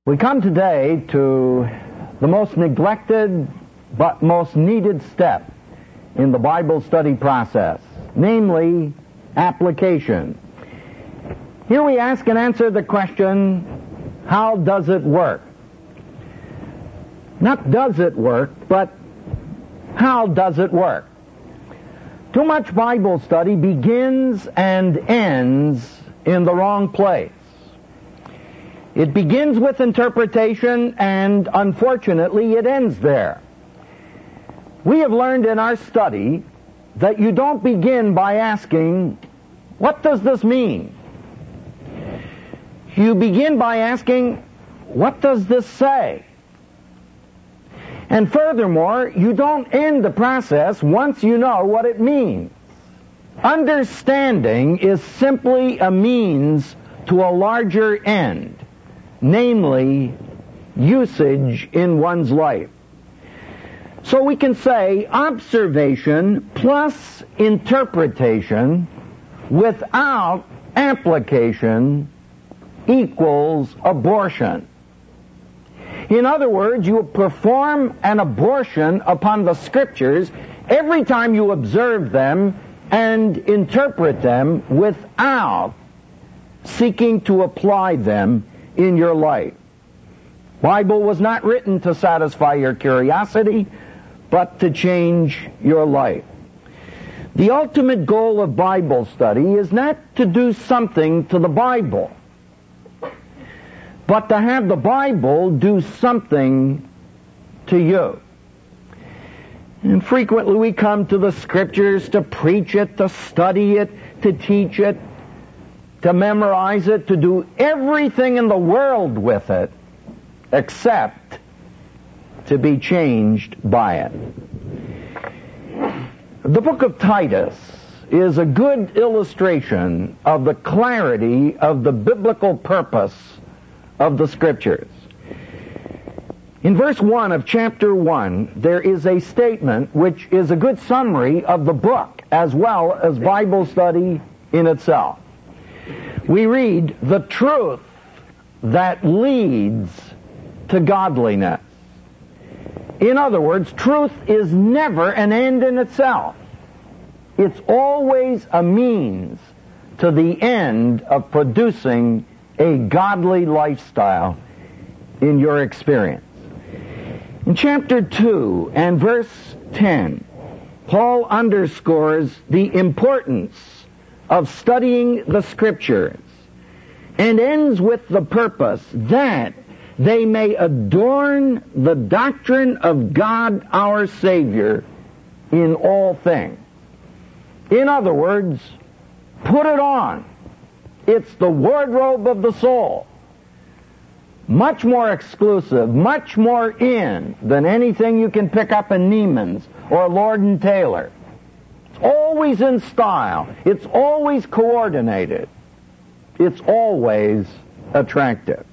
We come today to the most neglected but most needed step in the Bible study process, namely application. Here we ask and answer the question, how does it work? Not does it work, but how does it work? Too much Bible study begins and ends in the wrong place. It begins with interpretation, and unfortunately it ends there. We have learned in our study that you don't begin by asking, what does this mean? You begin by asking, what does this say? And furthermore, you don't end the process once you know what it means. Understanding is simply a means to a larger end, namely usage in one's life. So we can say observation plus interpretation without application equals abortion. In other words, you perform an abortion upon the Scriptures every time you observe them and interpret them without seeking to apply them in your life. Bible was not written to satisfy your curiosity, but to change your life. The ultimate goal of Bible study is not to do something to the Bible, but to have the Bible do something to you. And frequently we come to the Scriptures to preach it, to study it, to teach it, to memorize it, to do everything in the world with it, except to be changed by it. The book of Titus is a good illustration of the clarity of the biblical purpose of the Scriptures. In verse 1 of chapter 1, there is a statement which is a good summary of the book as well as Bible study in itself. We read, the truth that leads to godliness. In other words, truth is never an end in itself. It's always a means to the end of producing a godly lifestyle in your experience. In chapter 2 and verse 10, Paul underscores the importance of studying the Scriptures and ends with the purpose that they may adorn the doctrine of God our Savior in all things. In other words, put it on. It's the wardrobe of the soul. Much more exclusive, much more in than anything you can pick up in Neiman's or Lord & Taylor. It's always in style. It's always coordinated. It's always attractive.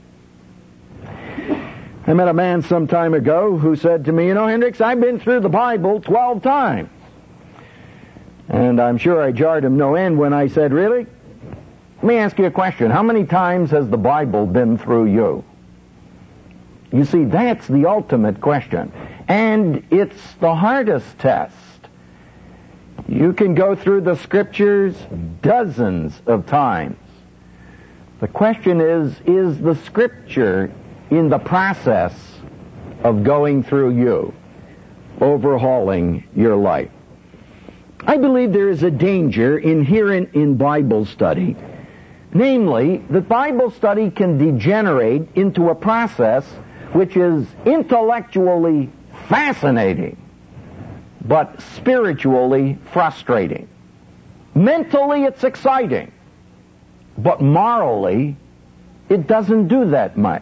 I met a man some time ago who said to me, you know, Hendricks, I've been through the Bible 12 times. And I'm sure I jarred him no end when I said, really? Let me ask you a question. How many times has the Bible been through you? You see, that's the ultimate question. And it's the hardest test. You can go through the Scriptures dozens of times. The question is the Scripture in the process of going through you, overhauling your life? I believe there is a danger inherent in Bible study, namely that Bible study can degenerate into a process which is intellectually fascinating, but spiritually frustrating. Mentally it's exciting, but morally it doesn't do that much.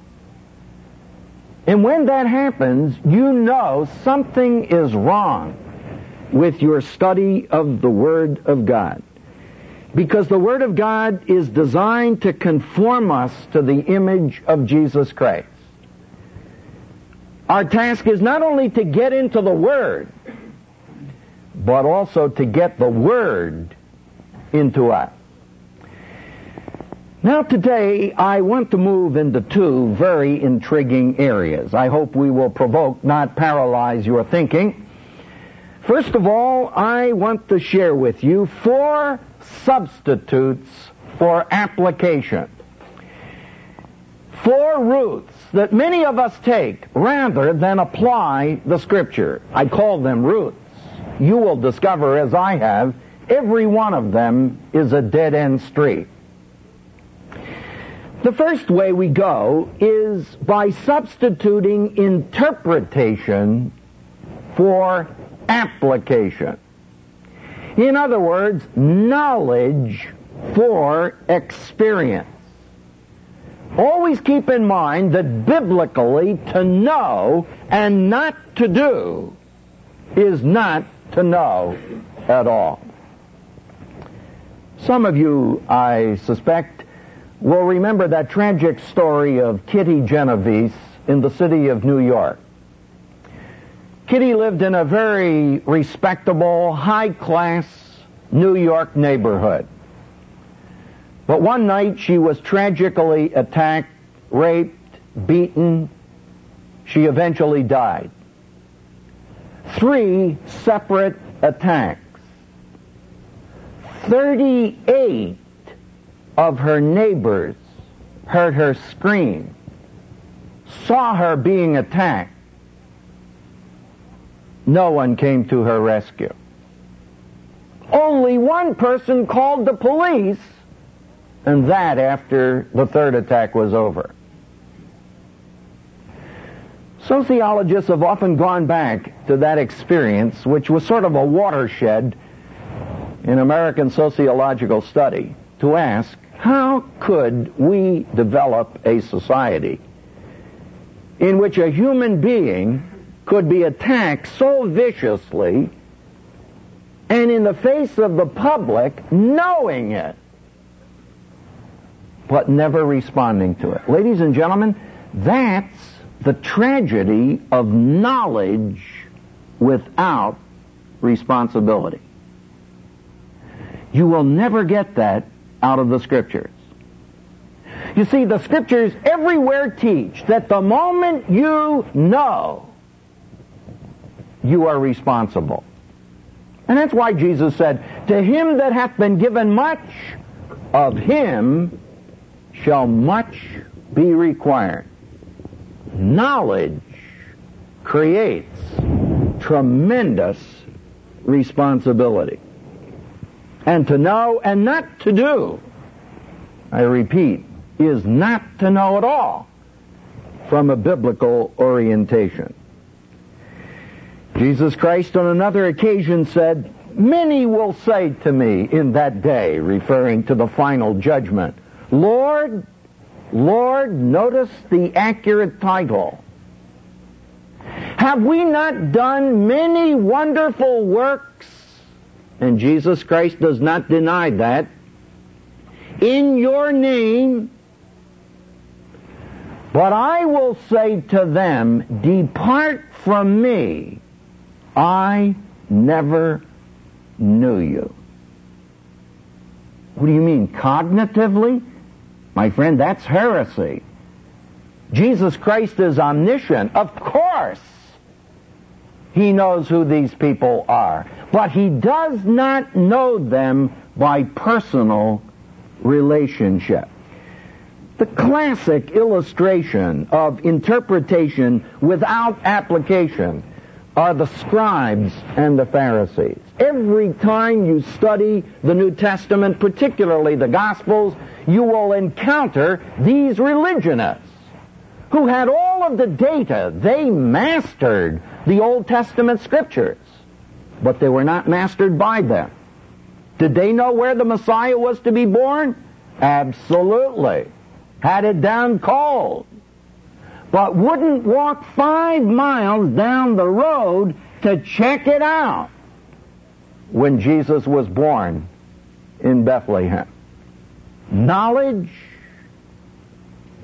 And when that happens, you know something is wrong with your study of the Word of God. Because the Word of God is designed to conform us to the image of Jesus Christ. Our task is not only to get into the Word, but also to get the Word into us. Now today, I want to move into two very intriguing areas. I hope we will provoke, not paralyze your thinking. First of all, I want to share with you 4 substitutes for application. 4 routes that many of us take rather than apply the Scripture. I call them routes. You will discover, as I have, every one of them is a dead-end street. The first way we go is by substituting interpretation for application. In other words, knowledge for experience. Always keep in mind that biblically to know and not to do is not to know at all. Some of you, I suspect, will remember that tragic story of Kitty Genovese in the city of New York. Kitty lived in a very respectable, high-class New York neighborhood. But one night she was tragically attacked, raped, beaten. She eventually died. 3 separate attacks. 38 of her neighbors heard her scream, saw her being attacked. No one came to her rescue. Only one person called the police, and that after the 3rd attack was over. Sociologists have often gone back to that experience, which was sort of a watershed in American sociological study, to ask, how could we develop a society in which a human being could be attacked so viciously and in the face of the public knowing it, but never responding to it? Ladies and gentlemen, that's the tragedy of knowledge without responsibility. You will never get that out of the Scriptures. You see, the Scriptures everywhere teach that the moment you know, you are responsible. And that's why Jesus said, "To him that hath been given much, of him shall much be required." Knowledge creates tremendous responsibility. And to know and not to do, I repeat, is not to know at all from a biblical orientation. Jesus Christ on another occasion said, "Many will say to me in that day," referring to the final judgment, "Lord, Lord," notice the accurate title, "have we not done many wonderful works?" And Jesus Christ does not deny that. "In your name, but I will say to them, depart from me, I never knew you." What do you mean, cognitively? My friend, that's heresy. Jesus Christ is omniscient. Of course, he knows who these people are. But he does not know them by personal relationship. The classic illustration of interpretation without application are the scribes and the Pharisees. Every time you study the New Testament, particularly the Gospels, you will encounter these religionists who had all of the data. They mastered the Old Testament Scriptures, but they were not mastered by them. Did they know where the Messiah was to be born? Absolutely. Had it down cold. But wouldn't walk 5 miles down the road to check it out when Jesus was born in Bethlehem. Knowledge,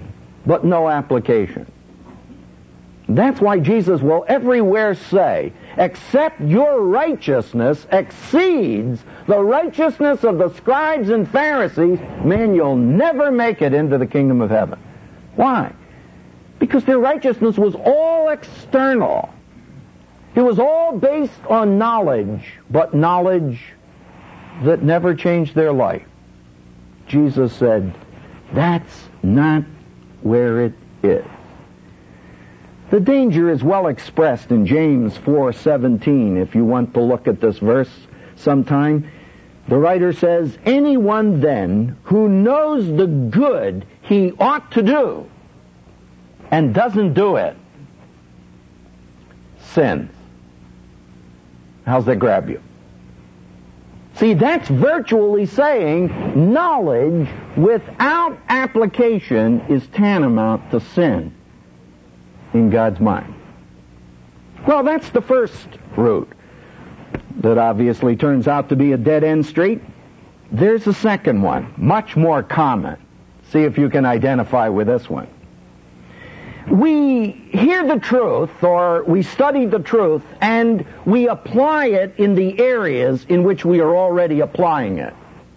but no application. That's why Jesus will everywhere say, except your righteousness exceeds the righteousness of the scribes and Pharisees, man, you'll never make it into the kingdom of heaven. Why? Because their righteousness was all external. It was all based on knowledge, but knowledge that never changed their life. Jesus said, that's not where it is. The danger is well expressed in James 4:17, if you want to look at this verse sometime. The writer says, anyone then who knows the good he ought to do and doesn't do it, sins. How's that grab you? See, that's virtually saying knowledge without application is tantamount to sin in God's mind. Well, that's the first route that obviously turns out to be a dead-end street. There's a second one, much more common. See if you can identify with this one. We hear the truth, or we study the truth, and we apply it in the areas in which we are already applying it.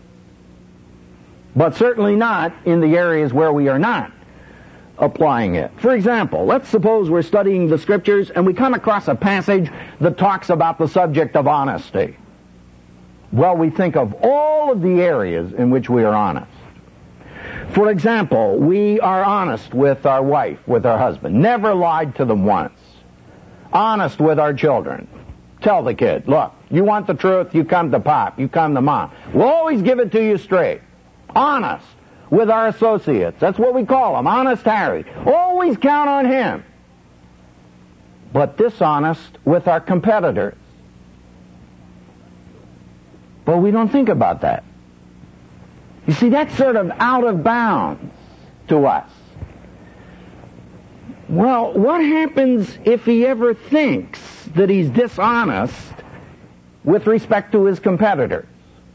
But certainly not in the areas where we are not applying it. For example, let's suppose we're studying the Scriptures and we come across a passage that talks about the subject of honesty. Well, we think of all of the areas in which we are honest. For example, we are honest with our wife, with our husband. Never lied to them once. Honest with our children. Tell the kid, look, you want the truth, you come to Pop, you come to Mom. We'll always give it to you straight. Honest with our associates. That's what we call them, Honest Harry. Always count on him. But dishonest with our competitors. But we don't think about that. You see, that's sort of out of bounds to us. Well, what happens if he ever thinks that he's dishonest with respect to his competitors?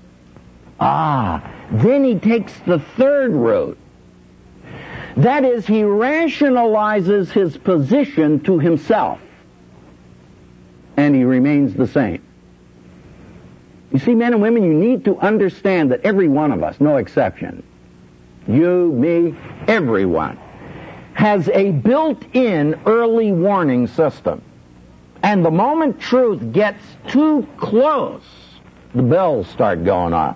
Then he takes the third route. That is, he rationalizes his position to himself, and he remains the same. You see, men and women, you need to understand that every one of us, no exception, you, me, everyone, has a built-in early warning system. And the moment truth gets too close, the bells start going off.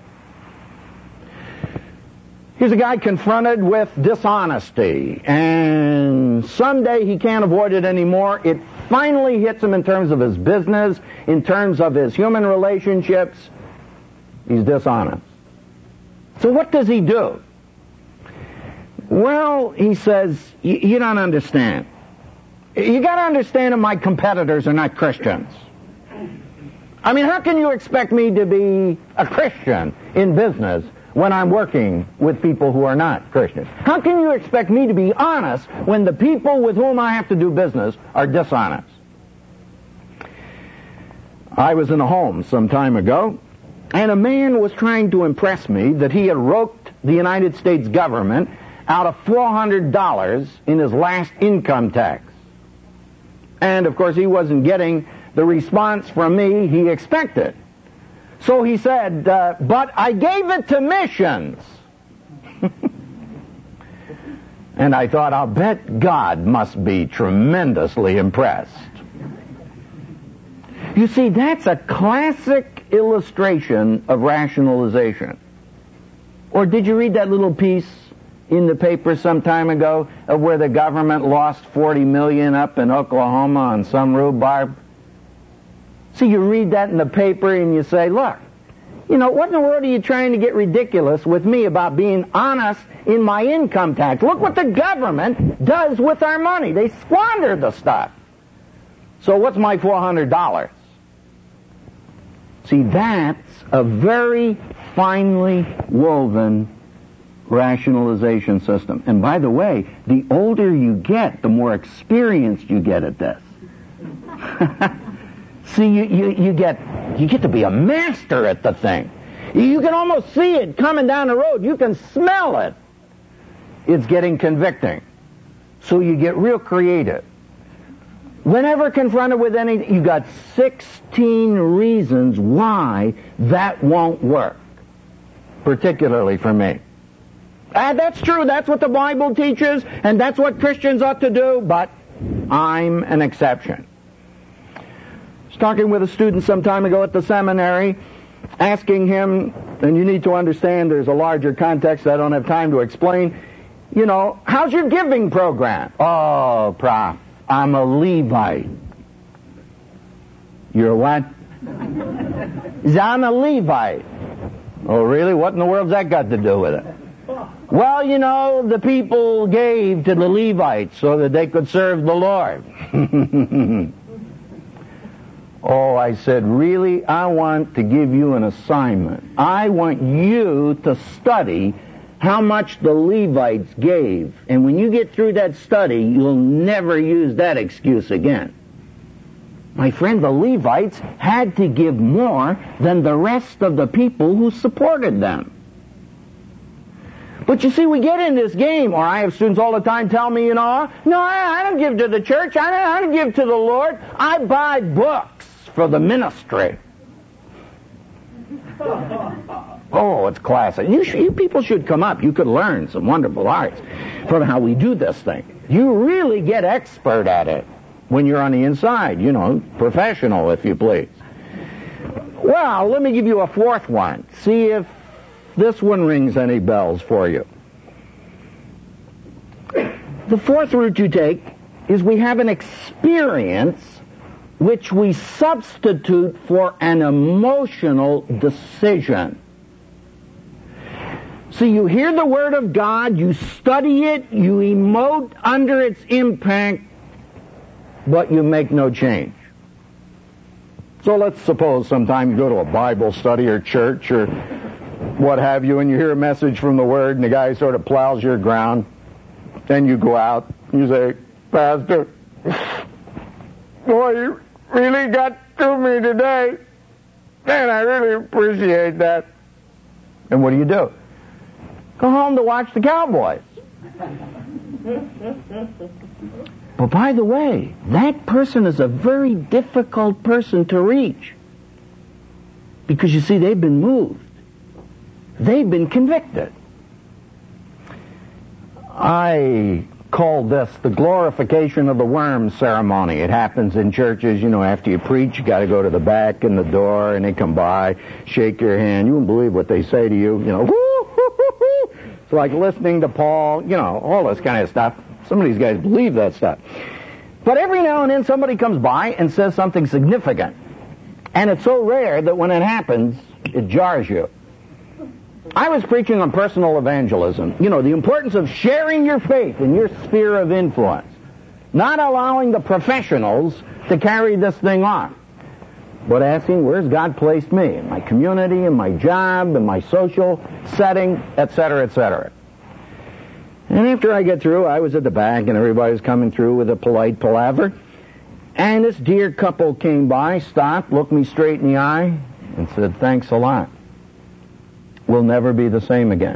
Here's a guy confronted with dishonesty, and someday he can't avoid it anymore. It finally hits him in terms of his business, in terms of his human relationships. He's dishonest. So what does he do? Well, he says, you don't understand. You got to understand that my competitors are not Christians. I mean, how can you expect me to be a Christian in business when I'm working with people who are not Christians? How can you expect me to be honest when the people with whom I have to do business are dishonest? I was in a home some time ago, and a man was trying to impress me that he had roped the United States government out of $400 in his last income tax. And, of course, he wasn't getting the response from me he expected. So he said, but I gave it to missions. And I thought, I'll bet God must be tremendously impressed. You see, that's a classic illustration of rationalization. Or did you read that little piece in the paper some time ago of where the government lost $40 million up in Oklahoma on some rhubarb? See, you read that in the paper and you say, look, you know, what in the world are you trying to get ridiculous with me about being honest in my income tax? Look what the government does with our money. They squander the stuff. So what's my $400? See, that's a very finely woven rationalization system. And by the way, the older you get, the more experienced you get at this. See, you get to be a master at the thing. You can almost see it coming down the road. You can smell it. It's getting convicting. So you get real creative. Whenever confronted with anything, you got 16 reasons why that won't work, particularly for me. That's true, that's what the Bible teaches, and that's what Christians ought to do, but I'm an exception. I was talking with a student some time ago at the seminary, asking him, and you need to understand there's a larger context I don't have time to explain, you know, how's your giving program? Oh, Prof, I'm a Levite. You're what? I'm a Levite. Oh, really? What in the world's that got to do with it? Well, you know, the people gave to the Levites so that they could serve the Lord. Oh, I said, really? I want to give you an assignment. I want you to study how much the Levites gave. And when you get through that study, you'll never use that excuse again. My friend, the Levites had to give more than the rest of the people who supported them. But you see, we get in this game, or I have students all the time tell me, you know, no, I don't give to the church, I don't give to the Lord, I buy books for the ministry. Oh, it's classic. You people should come up. You could learn some wonderful arts from how we do this thing. You really get expert at it when you're on the inside, you know, professional, if you please. Well, let me give you a fourth one. See if this one rings any bells for you. The fourth route you take is we have an experience which we substitute for an emotional decision. So you hear the Word of God, you study it, you emote under its impact, but you make no change. So let's suppose sometime you go to a Bible study or church or what have you, and you hear a message from the Word, and the guy sort of plows your ground. Then you go out, and you say, Pastor, boy, you really got to me today. Man, I really appreciate that. And what do? Go home to watch the Cowboys. But by the way, that person is a very difficult person to reach. Because you see, they've been moved. They've been convicted. I call this the glorification of the worm ceremony. It happens in churches, you know, after you preach, you got to go to the back in the door, and they come by, shake your hand. You won't believe what they say to you, you know. Woo, woo, woo, woo. It's like listening to Paul, you know, all this kind of stuff. Some of these guys believe that stuff. But every now and then somebody comes by and says something significant. And it's so rare that when it happens, it jars you. I was preaching on personal evangelism. You know, the importance of sharing your faith in your sphere of influence. Not allowing the professionals to carry this thing on. But asking, where's God placed me? In my community, in my job, in my social setting, etc., etc. And after I get through, I was at the back, and everybody was coming through with a polite palaver. And this dear couple came by, stopped, looked me straight in the eye, and said, thanks a lot. We'll never be the same again.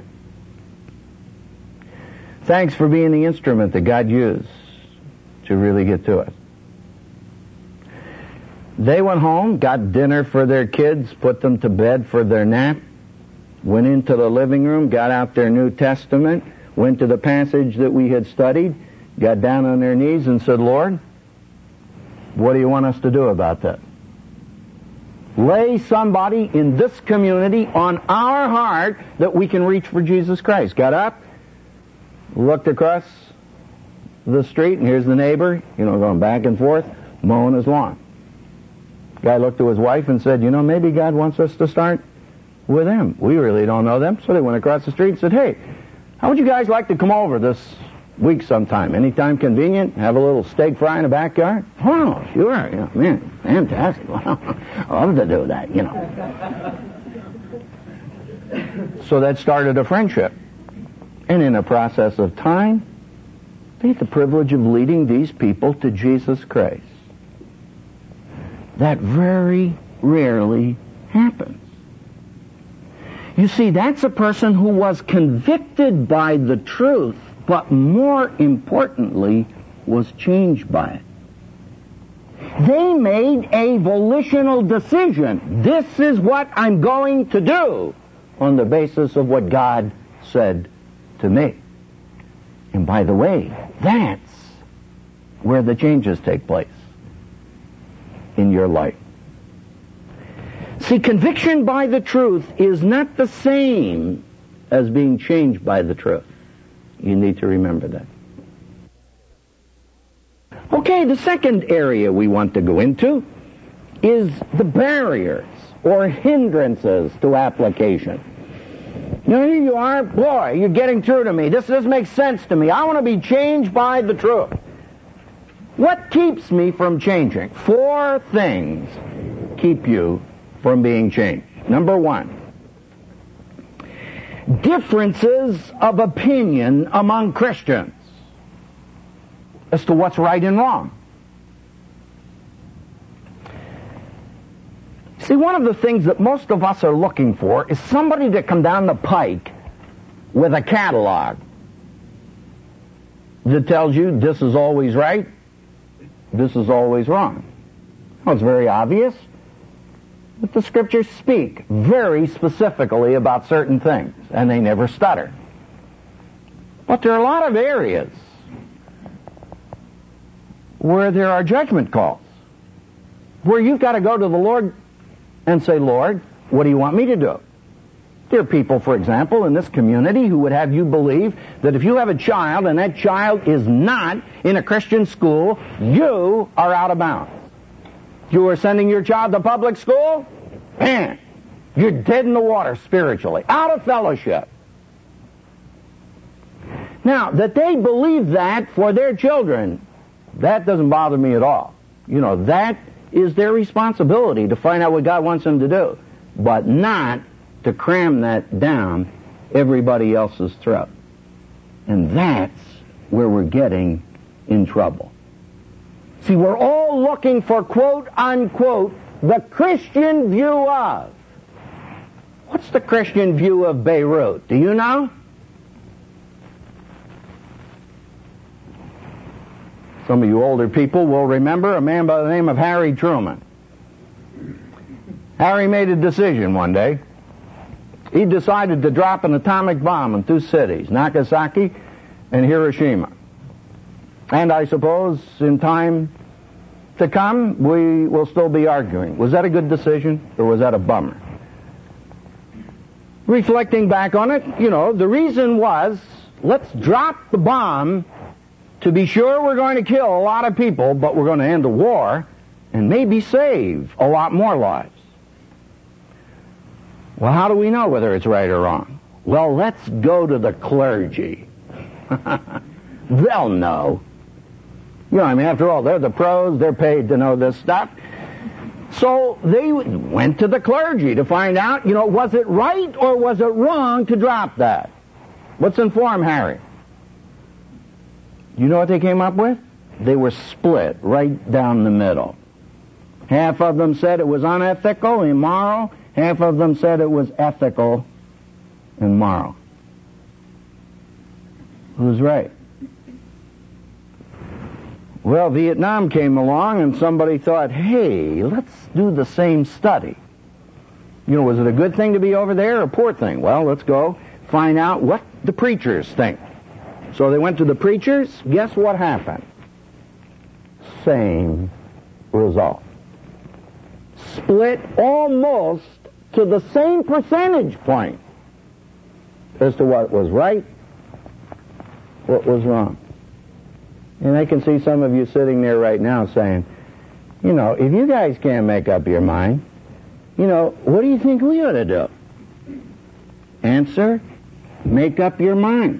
Thanks for being the instrument that God used to really get to us. They went home, got dinner for their kids, put them to bed for their nap, went into the living room, got out their New Testament, went to the passage that we had studied, got down on their knees and said, Lord, what do you want us to do about that? Lay somebody in this community on our heart that we can reach for Jesus Christ. Got up, looked across the street, and here's the neighbor, you know, going back and forth, mowing his lawn. Guy looked to his wife and said, you know, maybe God wants us to start with them. We really don't know them. So they went across the street and said, hey, how would you guys like to come over this week sometime? Anytime convenient? Have a little steak fry in the backyard? Oh, sure. Yeah, man, fantastic. I love to do that, you know. So that started a friendship. And in a process of time, they had the privilege of leading these people to Jesus Christ. That very rarely happens. You see, that's a person who was convicted by the truth, but more importantly, was changed by it. They made a volitional decision. This is what I'm going to do on the basis of what God said to me. And by the way, that's where the changes take place in your life. See, conviction by the truth is not the same as being changed by the truth. You need to remember that. Okay, the second area we want to go into is the barriers or hindrances to application. You know, here you are, boy, you're getting through to me. This makes sense to me. I want to be changed by the truth. What keeps me from changing? 4 things keep you from being changed. Number 1, differences of opinion among Christians as to what's right and wrong. See, one of the things that most of us are looking for is somebody to come down the pike with a catalog that tells you this is always right, this is always wrong. Well, it's very obvious that the Scriptures speak very specifically about certain things, and they never stutter. But there are a lot of areas where there are judgment calls, where you've got to go to the Lord and say, Lord, what do you want me to do? There are people, for example, in this community who would have you believe that if you have a child and that child is not in a Christian school, you are out of bounds. If you are sending your child to public school, man, you're dead in the water spiritually, out of fellowship. Now, that they believe that for their children, that doesn't bother me at all. You know, that is their responsibility to find out what God wants them to do, but not to cram that down everybody else's throat. And that's where we're getting in trouble. See, we're all looking for, quote, unquote, the Christian view of. What's the Christian view of Beirut? Do you know? Some of you older people will remember a man by the name of Harry Truman. Harry made a decision one day. He decided to drop an atomic bomb in 2 cities, Nagasaki and Hiroshima. And I suppose in time to come, we will still be arguing. Was that a good decision, or was that a bummer? Reflecting back on it, you know, the reason was, let's drop the bomb to be sure we're going to kill a lot of people, but we're going to end the war and maybe save a lot more lives. Well, how do we know whether it's right or wrong? Well, let's go to the clergy. They'll know. You know, I mean, after all, they're the pros. They're paid to know this stuff. So they went to the clergy to find out, you know, was it right or was it wrong to drop that? Let's inform Harry. You know what they came up with? They were split right down the middle. Half of them said it was unethical, immoral. Half of them said it was ethical and moral. Who's right? Well, Vietnam came along and somebody thought, hey, let's do the same study. You know, was it a good thing to be over there or a poor thing? Well, let's go find out what the preachers think. So they went to the preachers. Guess what happened? Same result. Split almost to the same percentage point as to what was right, what was wrong. And I can see some of you sitting there right now saying, you know, if you guys can't make up your mind, you know, what do you think we ought to do? Answer, make up your mind.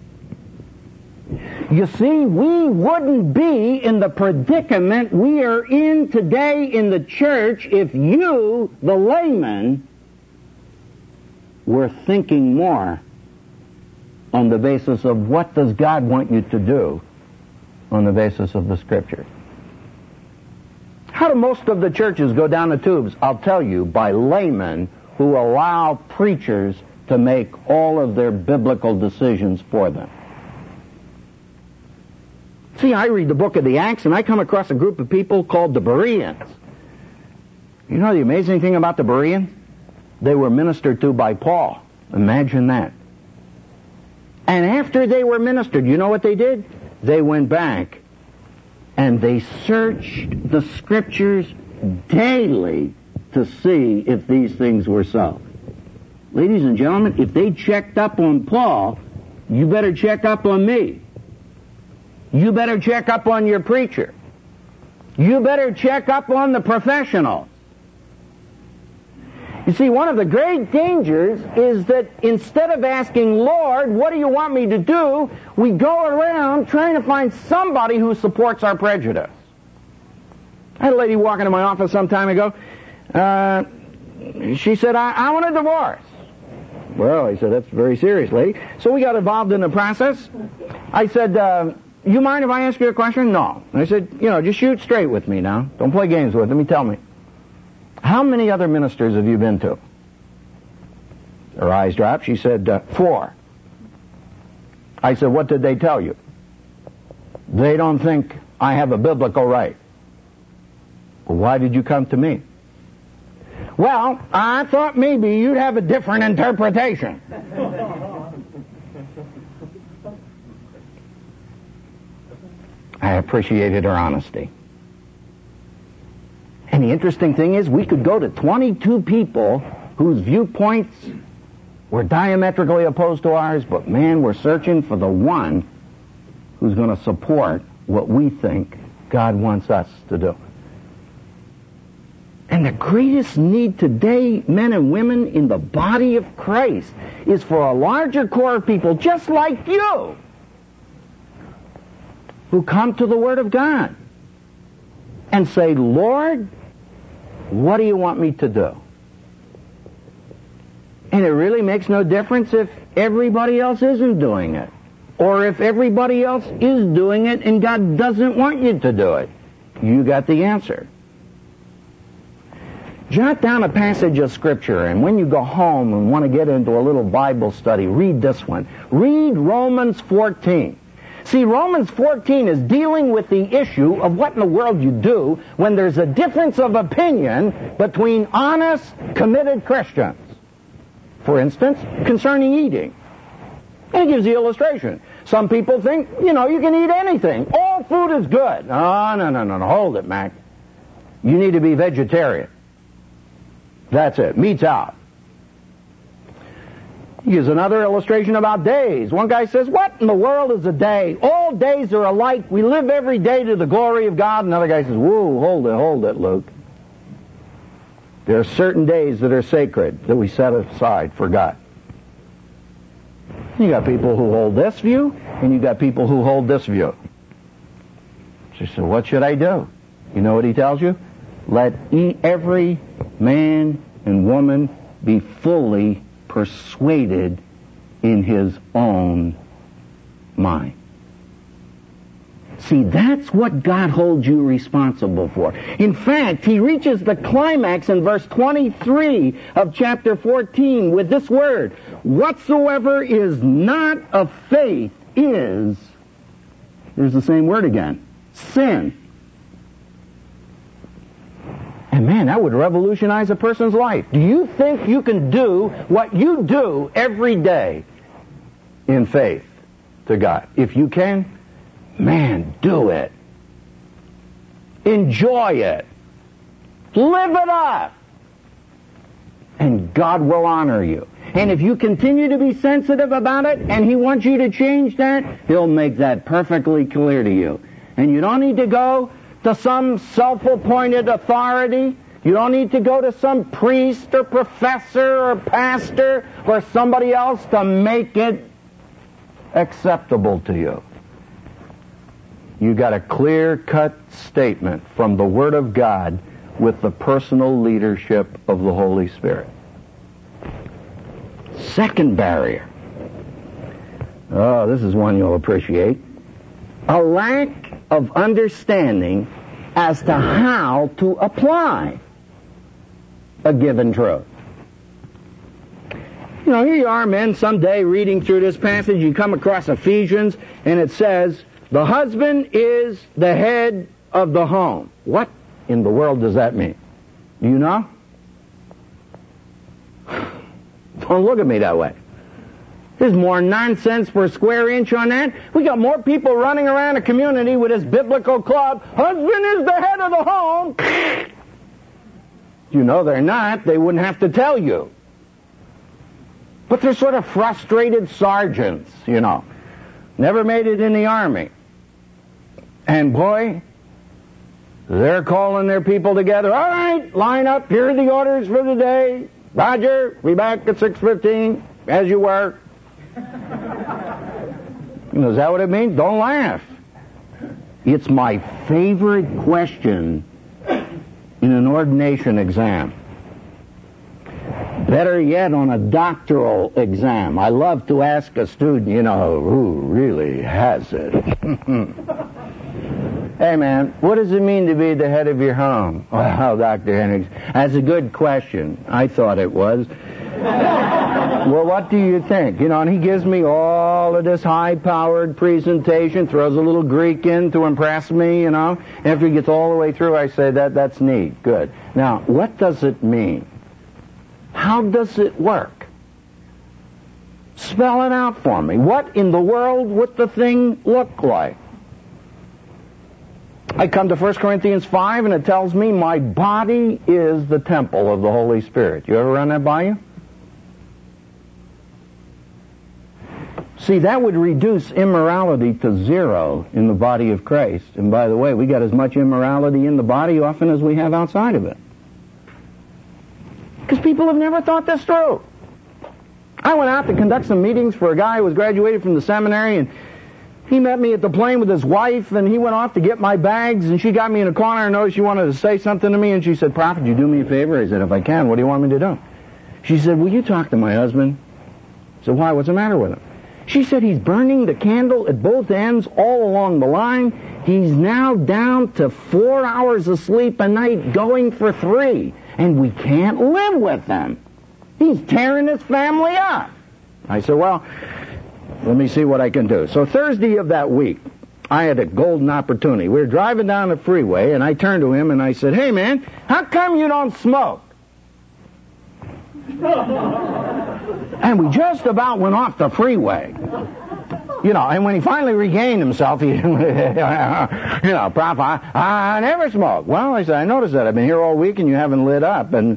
You see, we wouldn't be in the predicament we are in today in the church if you, the layman, were thinking more on the basis of what does God want you to do on the basis of the Scripture. How do most of the churches go down the tubes? I'll tell you, by laymen who allow preachers to make all of their biblical decisions for them. See, I read the book of the Acts, and I come across a group of people called the Bereans. You know the amazing thing about the Bereans? They were ministered to by Paul. Imagine that. And after they were ministered, you know what they did? They went back and they searched the Scriptures daily to see if these things were so. Ladies and gentlemen, if they checked up on Paul, you better check up on me. You better check up on your preacher. You better check up on the professional. You see, one of the great dangers is that instead of asking, Lord, what do you want me to do, we go around trying to find somebody who supports our prejudice. I had a lady walk into my office some time ago. She said, I want a divorce. Well, I said, that's very serious, lady. So we got involved in the process. I said, you mind if I ask you a question? No. I said, just shoot straight with me now. Don't play games with me. Tell me. How many other ministers have you been to? Her eyes dropped. She said, 4. I said, what did they tell you? They don't think I have a biblical right. Well, why did you come to me? Well, I thought maybe you'd have a different interpretation. I appreciated her honesty. And the interesting thing is, we could go to 22 people whose viewpoints were diametrically opposed to ours, but man, we're searching for the one who's going to support what we think God wants us to do. And the greatest need today, men and women in the body of Christ, is for a larger core of people just like you who come to the Word of God and say, Lord, what do you want me to do? And it really makes no difference if everybody else isn't doing it, or if everybody else is doing it and God doesn't want you to do it. You got the answer. Jot down a passage of Scripture, and when you go home and want to get into a little Bible study, read this one. Read Romans 14. See, Romans 14 is dealing with the issue of what in the world you do when there's a difference of opinion between honest, committed Christians. For instance, concerning eating. And it gives the illustration. Some people think, you can eat anything. All food is good. Oh, no. Hold it, Mac. You need to be vegetarian. That's it. Meat's out. Here's another illustration about days. One guy says, what in the world is a day? All days are alike. We live every day to the glory of God. Another guy says, whoa, hold it, Luke. There are certain days that are sacred that we set aside for God. You got people who hold this view, and you got people who hold this view. So you say, what should I do? You know what he tells you? Let every man and woman be fully persuaded in his own mind. See, that's what God holds you responsible for. In fact, he reaches the climax in verse 23 of chapter 14 with this word, whatsoever is not of faith is, there's the same word again, sin. And man, that would revolutionize a person's life. Do you think you can do what you do every day in faith to God? If you can, man, do it. Enjoy it. Live it up. And God will honor you. And if you continue to be sensitive about it, and he wants you to change that, he'll make that perfectly clear to you. And you don't need to go to some self-appointed authority. You don't need to go to some priest or professor or pastor or somebody else to make it acceptable to you. You got a clear-cut statement from the Word of God with the personal leadership of the Holy Spirit. Second barrier. Oh, this is one you'll appreciate. A lack of understanding as to how to apply a given truth. Here you are, men, someday reading through this passage, you come across Ephesians, and it says, The husband is the head of the home. What in the world does that mean? Do you know? Don't look at me that way. There's more nonsense per square inch on that. We got more people running around a community with this biblical club. Husband is the head of the home. You know they're not. They wouldn't have to tell you. But they're sort of frustrated sergeants, you know. Never made it in the Army. And boy, they're calling their people together. All right, line up. Here are the orders for the day. Roger, be back at 6:15, as you were. You know, is that what it means? Don't laugh. It's my favorite question in an ordination exam. Better yet, on a doctoral exam. I love to ask a student, you know, who really has it. Hey, man, what does it mean to be the head of your home? Well, Dr. Hendricks, that's a good question. I thought it was. Well, what do you think? You know, and he gives me all of this high-powered presentation, throws a little Greek in to impress me, you know. After he gets all the way through, I say, that's neat, good. Now, what does it mean? How does it work? Spell it out for me. What in the world would the thing look like? I come to 1 Corinthians 5, and it tells me my body is the temple of the Holy Spirit. You ever run that by you? See, that would reduce immorality to zero in the body of Christ. And by the way, we got as much immorality in the body often as we have outside of it. Because people have never thought this through. I went out to conduct some meetings for a guy who was graduated from the seminary, and he met me at the plane with his wife, and he went off to get my bags, and she got me in a corner and noticed she wanted to say something to me, and she said, Prophet, you do me a favor? I said, if I can, what do you want me to do? She said, will you talk to my husband? I said, why? What's the matter with him? She said, he's burning the candle at both ends all along the line. He's now down to 4 hours of sleep a night, going for 3, and we can't live with him. He's tearing his family up. I said, well, let me see what I can do. So Thursday of that week, I had a golden opportunity. We were driving down the freeway, and I turned to him and I said, hey, man, how come you don't smoke? And we just about went off the freeway. You know, and when he finally regained himself, he, you know, Prof, I never smoke. Well, I said, I noticed that. I've been here all week and you haven't lit up. And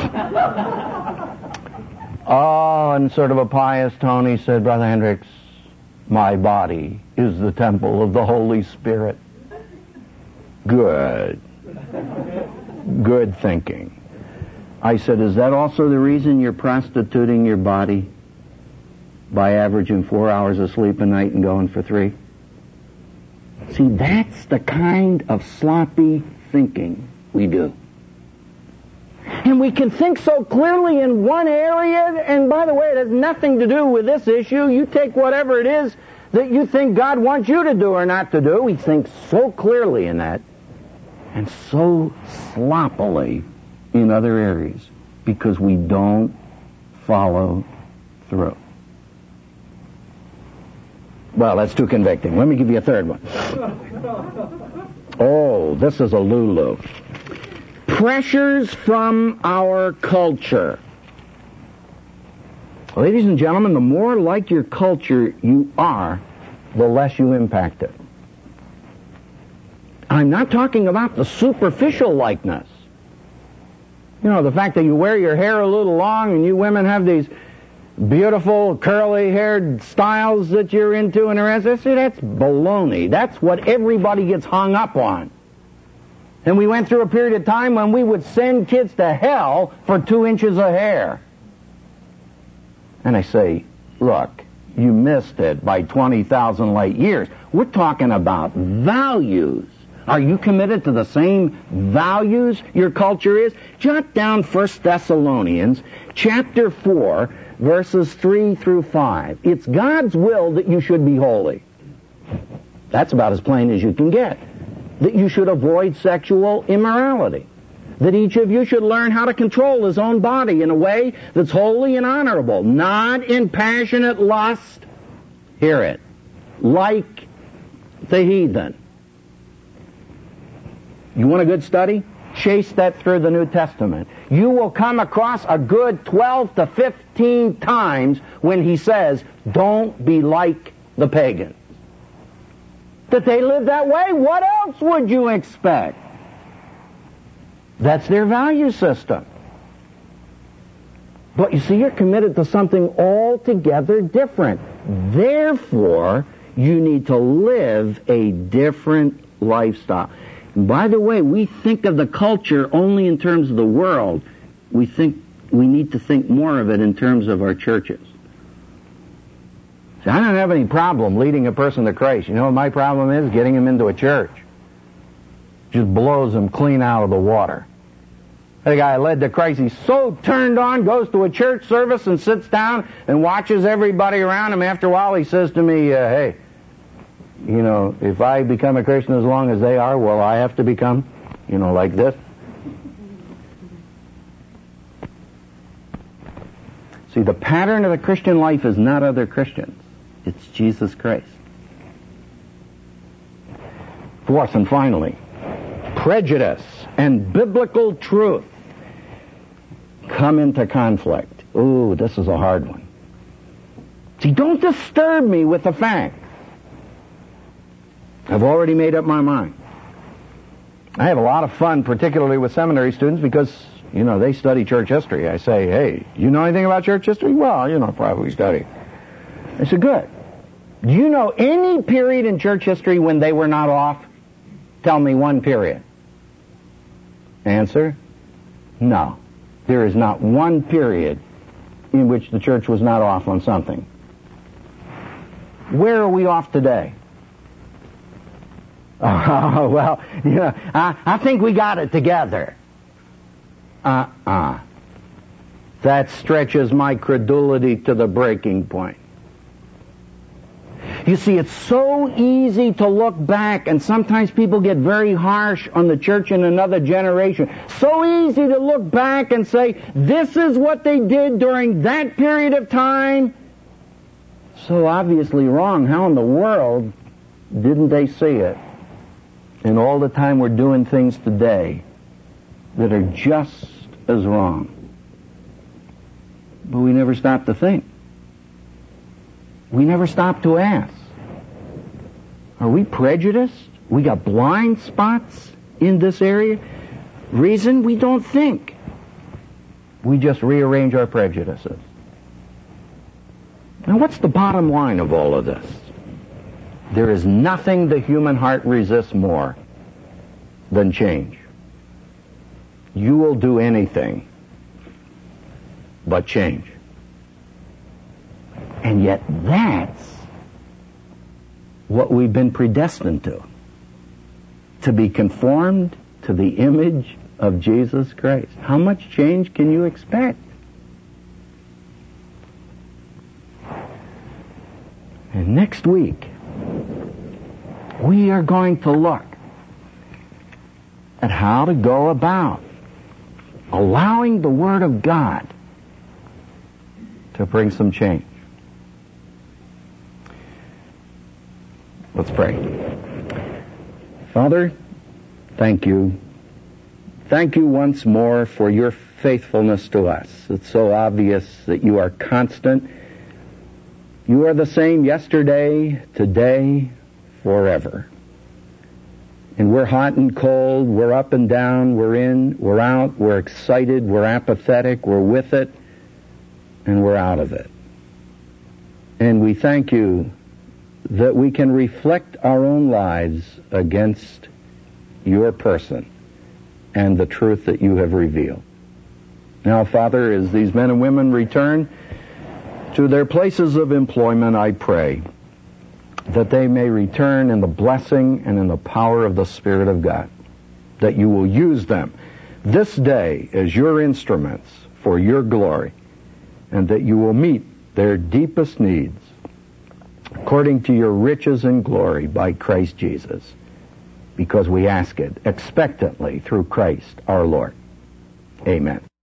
oh, in sort of a pious tone, he said, Brother Hendricks, my body is the temple of the Holy Spirit. Good. Good thinking. I said, is that also the reason you're prostituting your body by averaging 4 hours of sleep a night and going for 3? See, that's the kind of sloppy thinking we do. And we can think so clearly in one area, and by the way, it has nothing to do with this issue. You take whatever it is that you think God wants you to do or not to do. We think so clearly in that, and so sloppily in other areas, because we don't follow through. Well, that's too convicting. Let me give you a third one. Oh, this is a Lulu. Pressures from our culture. Ladies and gentlemen, the more like your culture you are, the less you impact it. I'm not talking about the superficial likeness. You know, the fact that you wear your hair a little long and you women have these beautiful curly-haired styles that you're into and the rest. See, that's baloney. That's what everybody gets hung up on. And we went through a period of time when we would send kids to hell for 2 inches of hair. And I say, look, you missed it by 20,000 light years. We're talking about values. Are you committed to the same values your culture is? Jot down 1 Thessalonians chapter 4, verses 3 through 5. It's God's will that you should be holy. That's about as plain as you can get. That you should avoid sexual immorality. That each of you should learn how to control his own body in a way that's holy and honorable, not in passionate lust, hear it, like the heathen. You want a good study? Chase that through the New Testament. You will come across a good 12 to 15 times when he says, don't be like the pagans. That they live that way? What else would you expect? That's their value system. But you see, you're committed to something altogether different. Therefore, you need to live a different lifestyle. By the way, we think of the culture only in terms of the world. We need to think more of it in terms of our churches. See, I don't have any problem leading a person to Christ. You know what my problem is? Getting him into a church. Just blows him clean out of the water. The guy led to Christ, he's so turned on, goes to a church service and sits down and watches everybody around him. After a while, he says to me, hey, you know, if I become a Christian as long as they are, will I have to become, you know, like this? See, the pattern of the Christian life is not other Christians. It's Jesus Christ. Fourth and finally, prejudice and biblical truth come into conflict. Ooh, this is a hard one. See, don't disturb me with the facts. I've already made up my mind. I have a lot of fun, particularly with seminary students, because, you know, they study church history. I say, hey, you know anything about church history? Well, you know, probably study. I said, good. Do you know any period in church history when they were not off? Tell me one period. Answer, no. There is not one period in which the church was not off on something. Where are we off today? Oh, well, you know, I think we got it together. That stretches my credulity to the breaking point. You see, it's so easy to look back, and sometimes people get very harsh on the church in another generation. So easy to look back and say, this is what they did during that period of time. So obviously wrong. How in the world didn't they see it? And all the time we're doing things today that are just as wrong. But we never stop to think. We never stop to ask. Are we prejudiced? We got blind spots in this area? Reason? We don't think. We just rearrange our prejudices. Now, what's the bottom line of all of this? There is nothing the human heart resists more than change. You will do anything but change. And yet that's what we've been predestined to be conformed to the image of Jesus Christ. How much change can you expect? And next week, we are going to look at how to go about allowing the Word of God to bring some change. Let's pray. Father, thank you. Thank you once more for your faithfulness to us. It's so obvious that you are constant. You are the same yesterday, today, forever. And we're hot and cold, we're up and down, we're in, we're out, we're excited, we're apathetic, we're with it, and we're out of it. And we thank you that we can reflect our own lives against your person and the truth that you have revealed. Now, Father, as these men and women return to their places of employment, I pray that they may return in the blessing and in the power of the Spirit of God, that you will use them this day as your instruments for your glory, and that you will meet their deepest needs according to your riches and glory by Christ Jesus, because we ask it expectantly through Christ our Lord. Amen.